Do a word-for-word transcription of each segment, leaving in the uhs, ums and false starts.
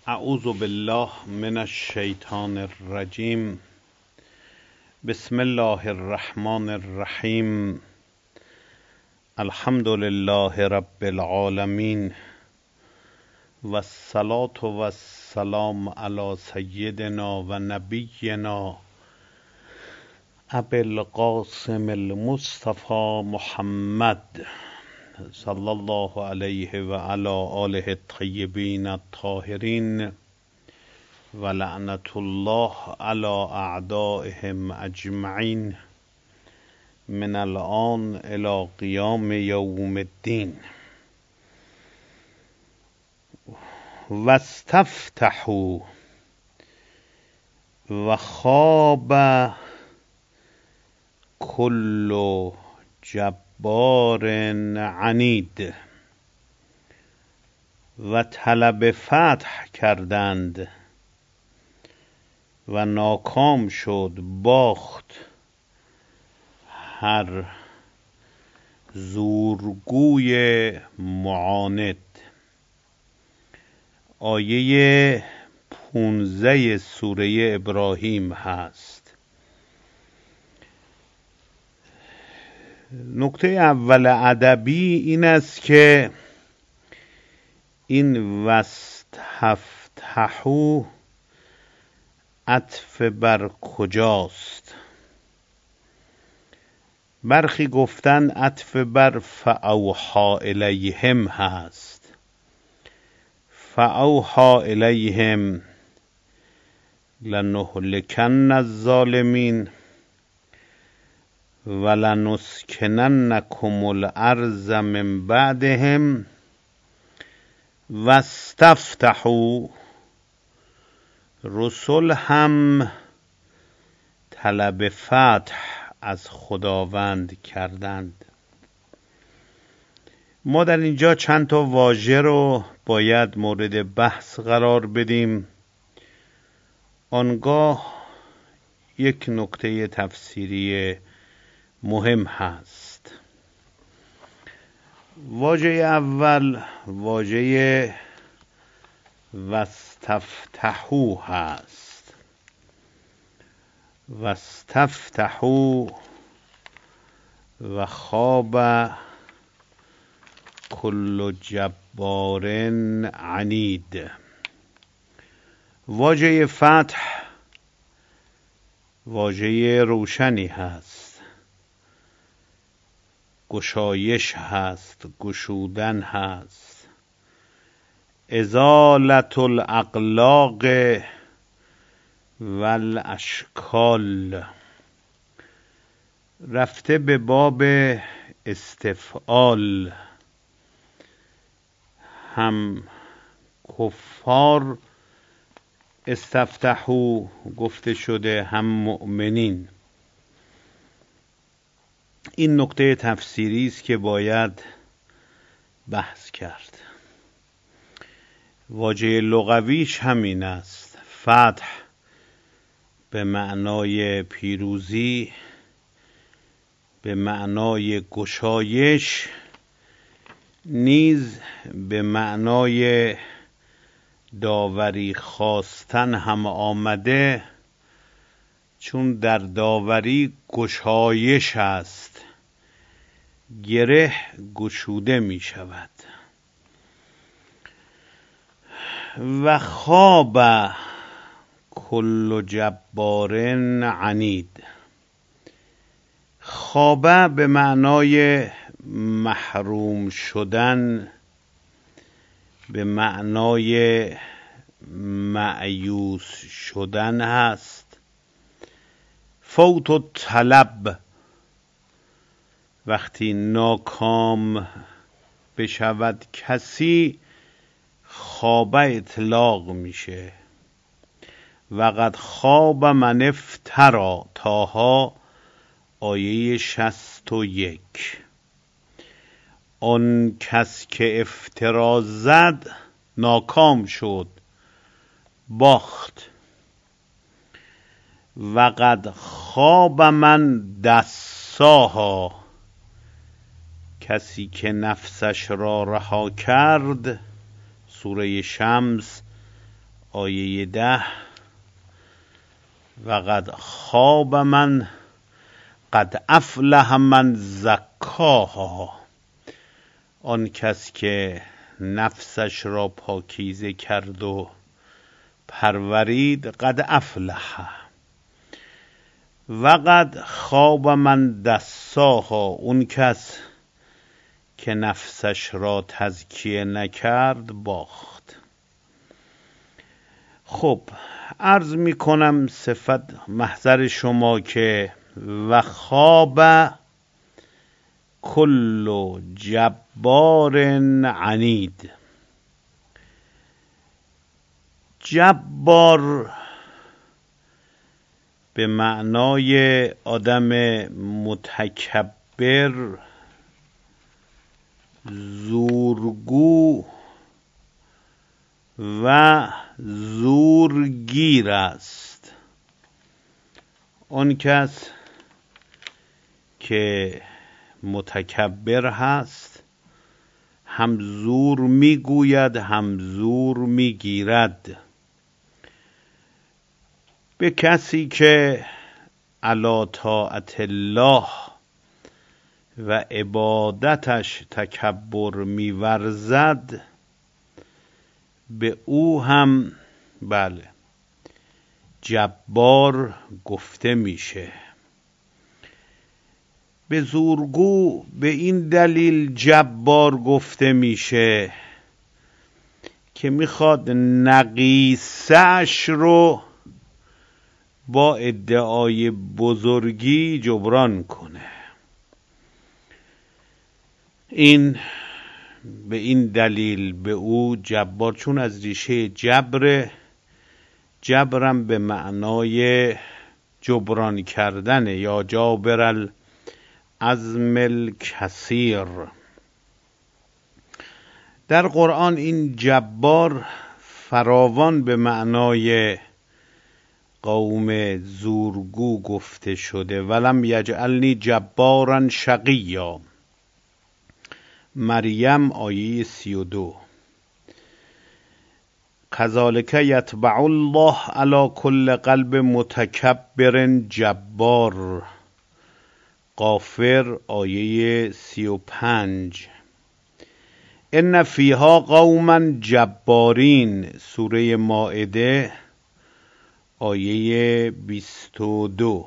اعوذ بالله من الشیطان الرجیم. بسم الله الرحمن الرحیم. الحمد لله رب العالمین و الصلاة و السلام علی سیدنا و نبینا ابی القاسم المصطفى محمد صلی الله علیه و علی آله الطیبین الطاهرین و لعنت الله علی اعدائهم اجمعین من الآن الی قیام یوم الدین. واستفتحوا و خاب کل جبار عنید، و طلب فتح کردند و ناکام شد باخت هر زورگوی معاند. آیه پونزده سوره ابراهیم هست. نکته اول ادبی این است که این واستفتحوا عطف بر کجاست؟ برخی گفتن عطف بر فاوحی الیهم هست. فاوحی الیهم لنهلکن الظالمین ولنسکننکم الارض من بعدهم واستفتحوا. رسول هم طلب فتح از خداوند کردند. ما در اینجا چند تا واژه رو باید مورد بحث قرار بدیم. آنگاه یک نکته تفسیری مهم هست. واژه اول واژه واستفتحوا هست. واستفتحوا و خاب کل جبار عنید. واژه فتح واژه روشنی هست. گشایش هست، گشودن هست. ازالت الاغلاق والاشکال، رفته به باب استفعال. هم کفار استفتحوا گفته شده، هم مؤمنین. این نکته تفسیری است که باید بحث کرد. واژه لغویش همین است. فتح به معنای پیروزی، به معنای گشایش، نیز به معنای داوری خواستن هم آمده، چون در داوری گشایش است، گره گشوده می شود. و خاب کل جبار عنید. خوابه به معنای محروم شدن، به معنای مایوس شدن هست. فوت الطلب، وقتی ناکام بشود کسی، خواب اطلاق میشه. وقد خواب من افترا. طه آیه شصت و یک. آن کس که افترا زد ناکام شد، باخت. وقد خواب من دساها. کسی که نفسش را رها کرد. سوره شمس آیه ده و قد خواب من قد افلح من زکاها، آن کس که نفسش را پاکیزه کرد و پرورید. قد افلح. و قد خواب من دساها، اون کس که نفسش را تزکیه نکرد باخت. خب عرض می کنم صفت محضر شما که و خواب کل جبار عنید. جبار به معنای آدم متکبر، زورگو و زورگیر است. آن کس که متکبر هست هم زور میگوید هم زور میگیرد. به کسی که علی طاعت الله و عبادتش تکبر میورزد، به او هم بله جبار گفته میشه. به زورگو به این دلیل جبار گفته میشه که میخواد نقیصه‌اش رو با ادعای بزرگی جبران کنه. این به این دلیل به او جبار، چون از ریشه جبر، جبرم به معنای جبران کردن یا جابر العزم الکثیر. در قرآن این جبار فراوان به معنای قوم زورگو گفته شده. ولم یجعلنی جبارا شقیا، مریم آیه سی و دو. کذالک یطبع الله علی کل قلب متکبر جبار، غافر آیه سی و پنج. ان فیها قوما جبارین، سوره مائده آیه بیست و دو.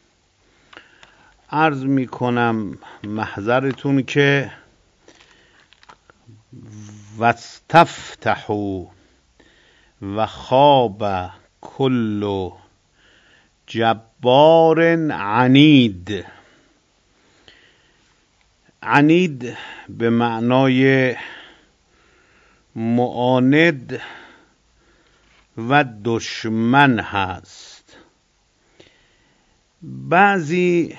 عرض می کنم محضرتون که واستفتحوا و خواب کل جبار عنید. عنید به معنای معاند و دشمن هست. بعضی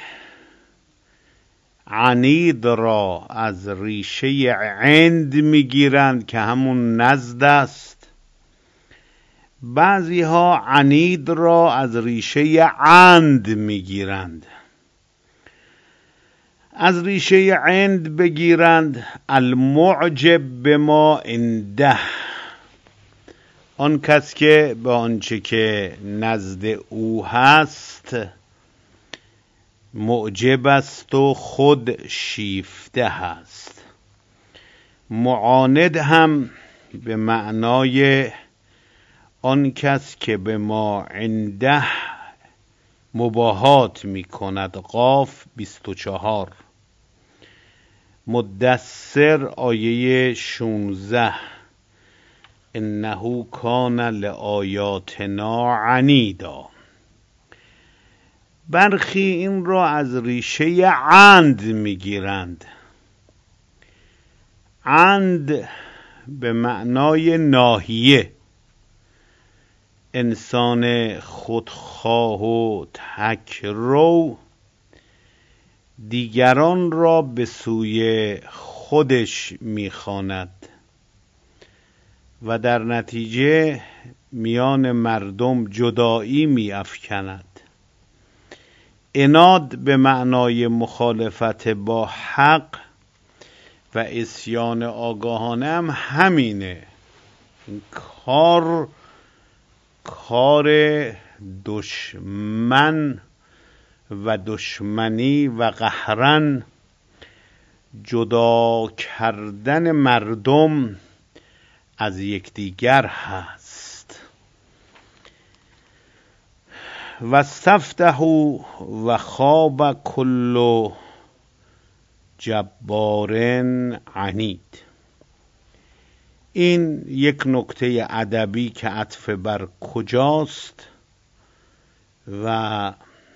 عنید را از ریشه عند میگیرند که همون نزد است. بعضی ها عنید را از ریشه عند میگیرند. از ریشه عند بگیرند المعجب بما عنده، آن کس که به آنچه که نزد او هست معجب است و خود شیفته هست. معاند هم به معنای آن کس که به ما عنده مباهات می کند. قاف بیست و چهار. مدثر آیه شانزده. انه کان لآیاتنا عنیدا. برخی این را از ریشه عند میگیرند. عند به معنای ناحیه، انسان خودخواه و تکرو دیگران را به سوی خودش میخواند و در نتیجه میان مردم جدایی میافکند. عناد به معنای مخالفت با حق و عصیان آگاهانه هم همینه. این کار کار دشمن و دشمنی و قهرن جدا کردن مردم از یکدیگر هست. و استفتحوا و خاب کل جبار عنید. این یک نکته ادبی که عطف بر کجاست و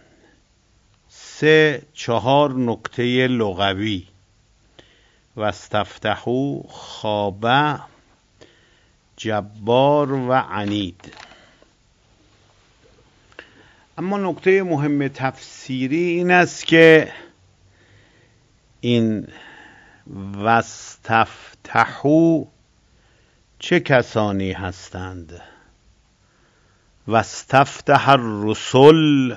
سه چهار نکته لغوی. و استفتحوا خاب جبار و عنید. اما نکته مهم تفسیری این است که این واستفتحوا چه کسانی هستند؟ واستفتح الرسل،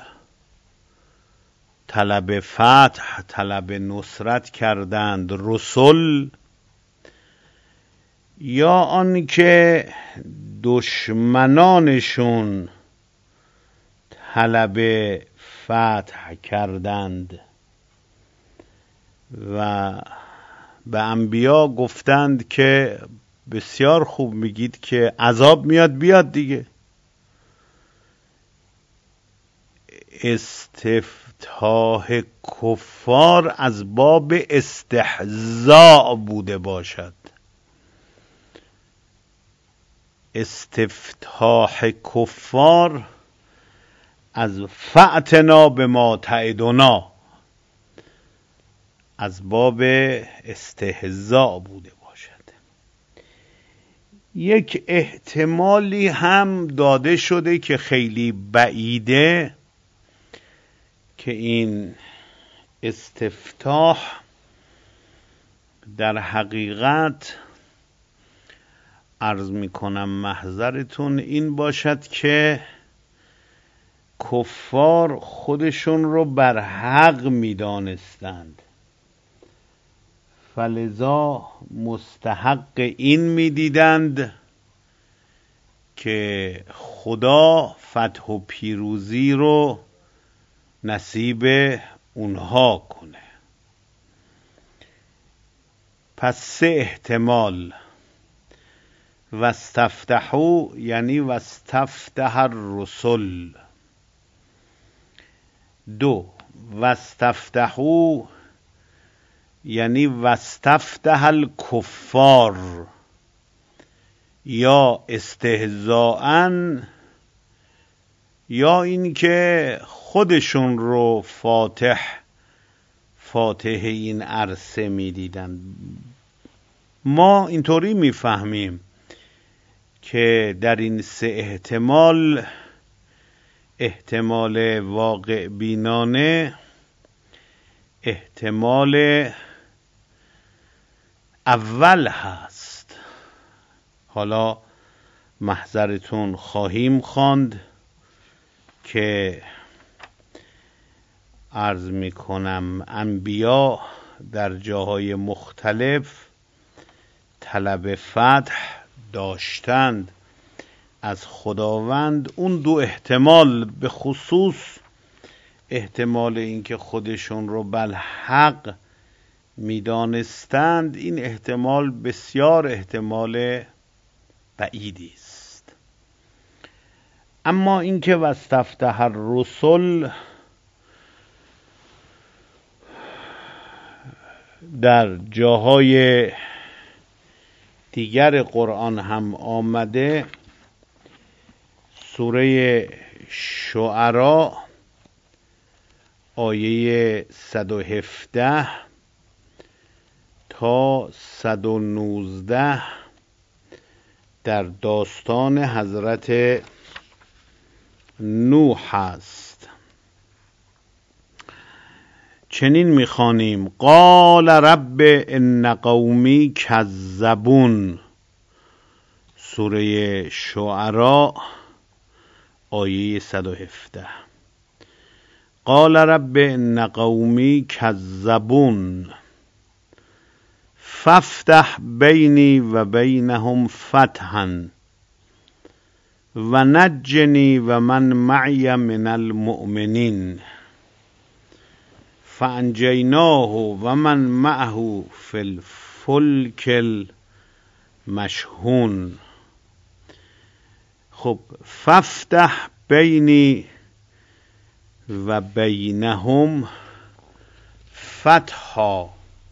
طلب فتح، طلب نصرت کردند رسل، یا آنکه دشمنانشون طلب فتح کردند و به انبیا گفتند که بسیار خوب میگید که عذاب میاد، بیاد دیگه. استفتاح کفار از باب استهزاء بوده باشد. استفتاح کفار از فأتنا بما تعدنا از باب استهزاء بوده باشد. یک احتمالی هم داده شده که خیلی بعیده که این استفتاح در حقیقت عرض می کنم محضرتون این باشد که کفار خودشون رو بر حق می دانستند، فلذا مستحق این می دیدند که خدا فتح و پیروزی رو نصیب اونها کنه. پس سه احتمال: واستفتحوا یعنی واستفتح الرسل. دو، واستفتحوا یعنی واستفتح الکفار، یا استهزاءً یا اینکه خودشون رو فاتح فاتح این عرصه می‌دیدن. ما اینطوری می‌فهمیم که در این سه احتمال احتمال واقع بینانه احتمال اول هست. حالا محضرتون خواهیم خواند که عرض می کنم انبیا در جاهای مختلف طلب فتح داشتند از خداوند. اون دو احتمال به خصوص احتمال اینکه خودشون رو بالحق میدانستند، این احتمال بسیار احتمال بعیدی است. اما اینکه واستفتح الرسل در جاهای دیگر قرآن هم آمده، سوره شعراء آیه صد و هفده تا صد و نوزده در داستان حضرت نوح است. چنین میخوانیم: قال رب ان قومی کذبون. سوره شعراء آیه صد و هفده. قال رب ان قومی کذبون فافتح بینی و بینهم فتحا و نجنی و من معی من المؤمنین فانجیناه و من معه فی الفلک المشحون. خب فافتح بینی و بینهم فتحا،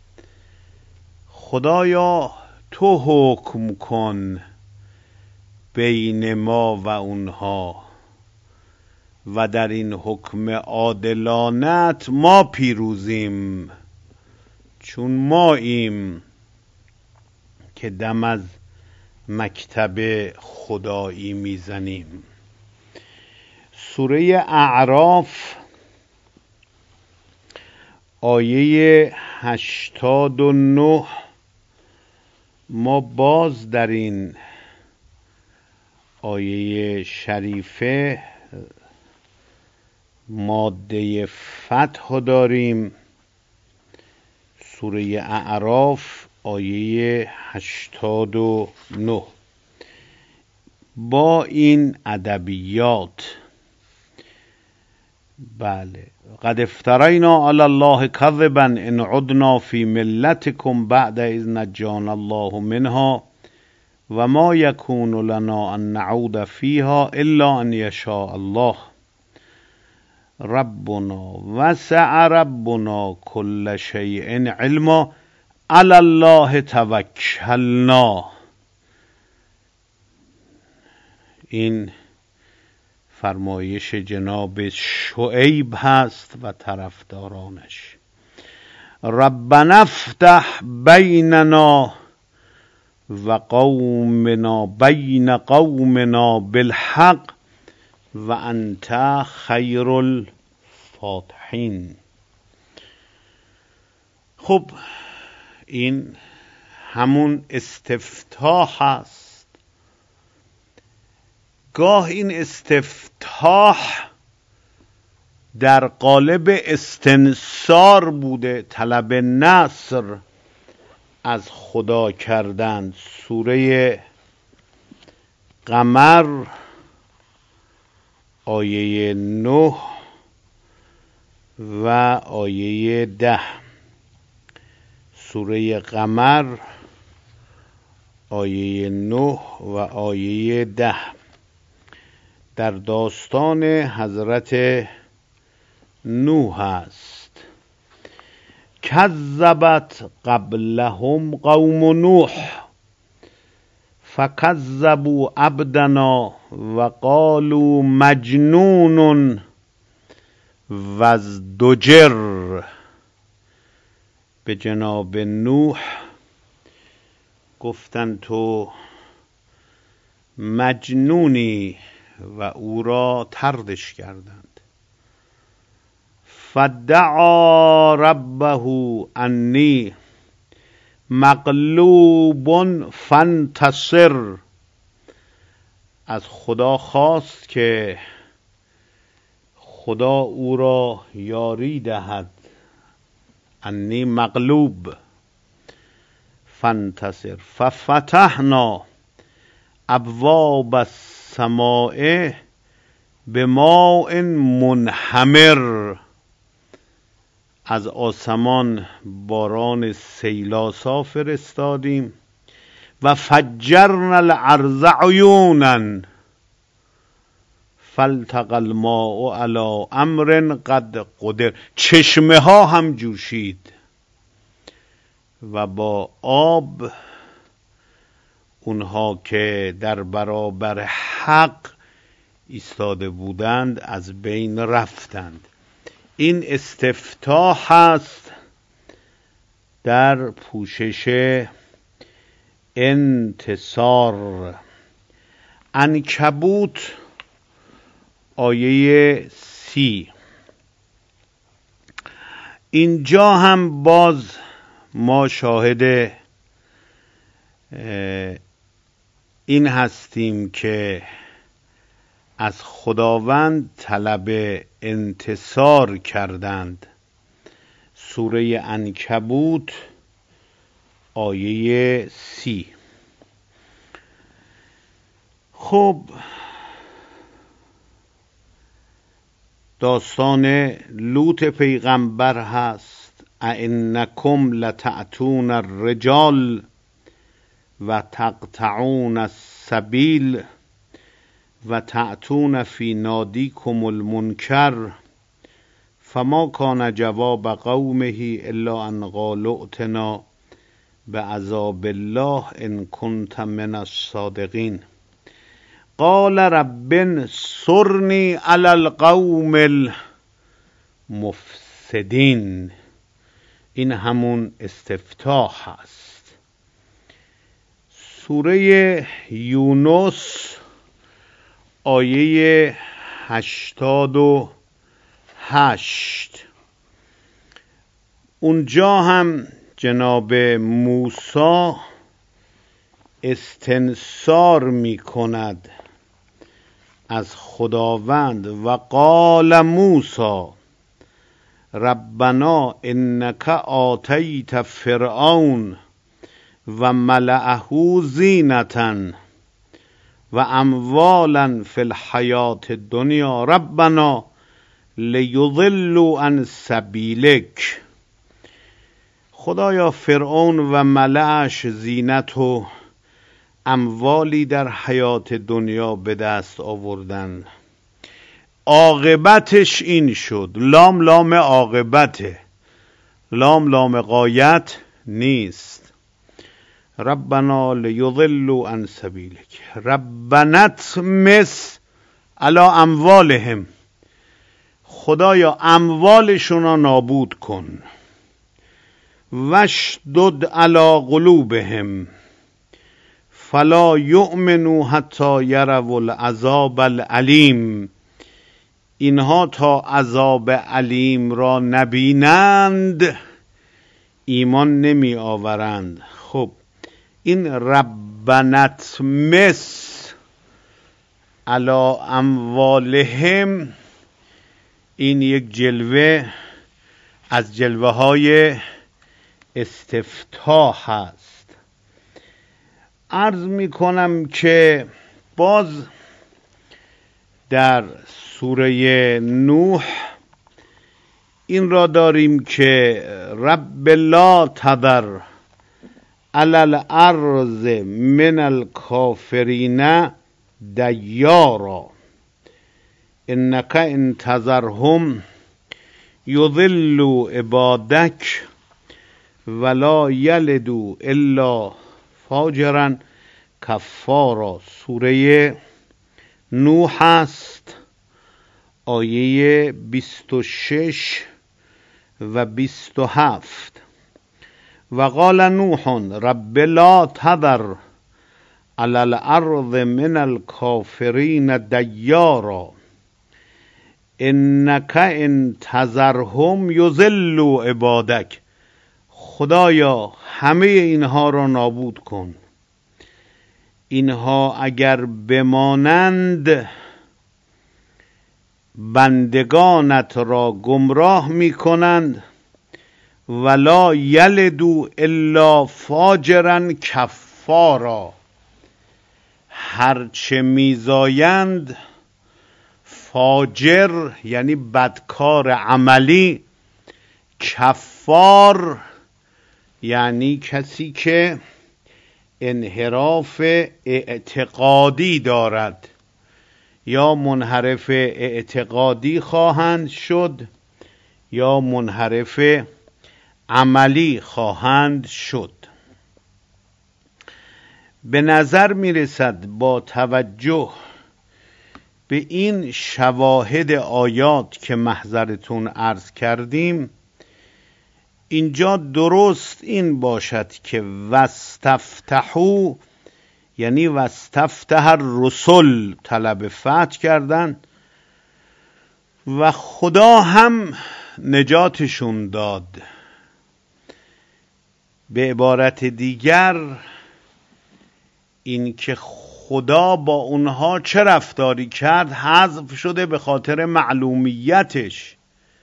خدایا تو حکم کن بین ما و اونها و در این حکم عادلانت ما پیروزیم، چون ماییم که دم از مکتب خدایی میزنیم. سوره اعراف آیه هشتاد و نه ما باز در این آیه شریفه ماده فتح داریم. سوره اعراف آیه هشتاد و نه با این ادبیات. بله، قد افترینا علی الله کذبا ان عدنا فی ملتکم بعد اذ نجانا الله منها و ما یکون لنا ان نعود فیها الا ان یشاء الله ربنا وسع ربنا کل شیء علما علی الله توکلنا. این فرمایش جناب شعیب هست و طرفدارانش. ربنا افتح بیننا و قومنا بین قومنا بالحق و انت خیر الفاتحین. خب این همون استفتاح است. گاه این استفتاح در قالب استنصار بوده، طلب نصر از خدا کردند. سوره قمر آیه نه و آیه ده. سوره قمر آیه نه و آیه ده در داستان حضرت نوح است. کذبت قبلهم قوم نوح فکذبوا عبدنا و قالوا مجنون وازدجر. به جناب نوح گفتند تو مجنونی و او را طردش کردند. فدعا ربه انی مغلوب فانتصر. از خدا خواست که خدا او را یاری دهد. انی مغلوب فانتصر. ففتحنا ابواب السماء بماء منهمر. از آسمان باران سیلاسا فرستادیم. و فجرنا الارض عیونا فالتقى الماء علی امر قد قدر. چشمه ها هم جوشید و با آب اونها که در برابر حق ایستاده بودند از بین رفتند. این استفتاح است در پوشش انتصار. عنکبوت آیه سی. اینجا هم باز ما شاهد این هستیم که از خداوند طلب انتصار کردند. سوره عنکبوت آیه سی. خب داستان لوط پیغمبر هست. ائنکم لتأتون الرجال و تقطعون السبیل و تأتون فی نادیکم المنکر فما کان جواب قومه الا ان قالوا ائتنا بعذاب الله ان کنت من الصادقین. قال رب انصرنی علی القوم المفسدین. این همون استفتاح هست. سوره یونس آیه هشتاد و هشت. اونجا هم جناب موسی استنصار می کند از خداوند. و قال موسی ربنا انک آتیت فرعون و ملأه زینة و اموالا فی الحیاة الدنیا ربنا لیضلوا عن سبیلک. خدایا فرعون و ملأش زینت و اموالی در حیات دنیا به دست آوردن، عاقبتش این شد. لام لام عاقبته، لام لام غایت نیست. ربنا لیضلوا عن سبیلک ربنا اطمس علی اموالهم. خدایا اموالشون را نابود کن. واشدد علی قلوبهم فلا یؤمنوا حتی یروا العذاب العلیم. اینها تا عذاب علیم را نبینند ایمان نمی آورند. خب این ربنا اطمس علی اموالهم این یک جلوه از جلوه های استفتاح هست. عرض می کنم که باز در سوره نوح این را داریم که رب لا تذر علی الارض من الکافرین دیارا انک ان تذرهم یضلوا عبادک ولا یلدوا الا فاجرا کفارا. سوره نوح است، آیه بیست و شش و بیست و هفت. و قال نوح رب لا تذر علی الارض من الکافرین دیارا انک ان تذرهم یضلوا عبادک. خدایا همه اینها را نابود کن، اینها اگر بمانند بندگانت را گمراه می کنند. ولا یلدوا الا فاجرا کفارا. هرچه میزایند فاجر یعنی بدکار عملی، کفار یعنی کسی که انحراف اعتقادی دارد، یا منحرف اعتقادی خواهند شد یا منحرف عملی خواهند شد. به نظر می رسد با توجه به این شواهد آیات که محضرتون عرض کردیم اینجا درست این باشد که واستفتحوا یعنی واستفتح الرسل طلب فتح کردن و خدا هم نجاتشون داد. به عبارت دیگر این که خدا با اونها چه رفتاری کرد حذف شده به خاطر معلومیتش.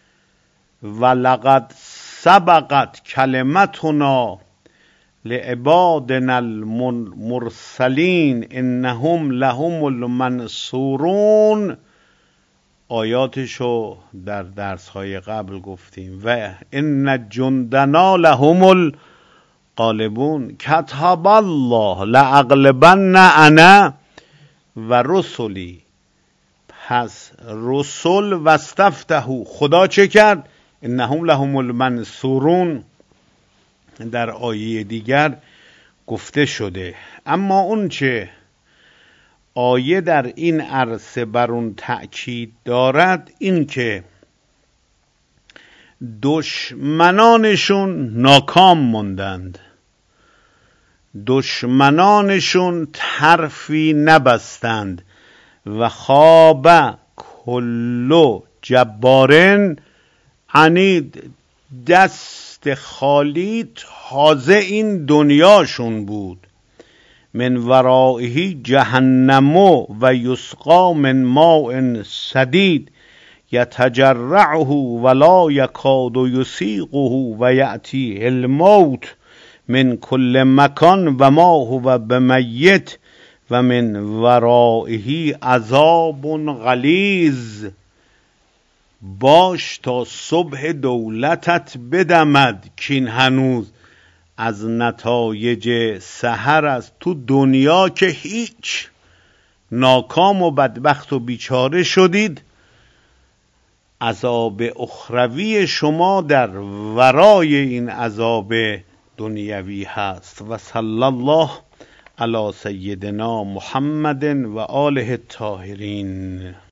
ولقد سبقت کلمتنا لعبادنا المرسلین انهم لهم المنصورون آیاتشو در درسهای قبل گفتیم. و ان جندنا لهم الغالبون کتب الله لاغلبن انا و رسلی. پس رسول و استفتحوا، خدا چه کرد؟ انهم لهم المنصورون در آیه دیگر گفته شده. اما اون چه آیه در این عرصه بر اون تأکید دارد این که دشمنانشون ناکام موندند، دشمنانشون حرفی نبستند و خواب کل جبارن عنید، دست خالی تازه این دنیاشون بود. من ورائه جهنم و یسقا من ماء سدید یتجرعه ولا یکاد یسیغه و یأتیه الموت من کل مکان و ما هو بمیت و من ورائه عذاب غلیظ. باش تا صبح دولتت بدمد، کین هنوز از نتایج سحر است. تو دنیا که هیچ، ناکام و بدبخت و بیچاره شدید، عذاب اخروی شما در ورای این عذاب دنیوی هست. و صلی الله علی سیدنا محمد و آله الطاهرین.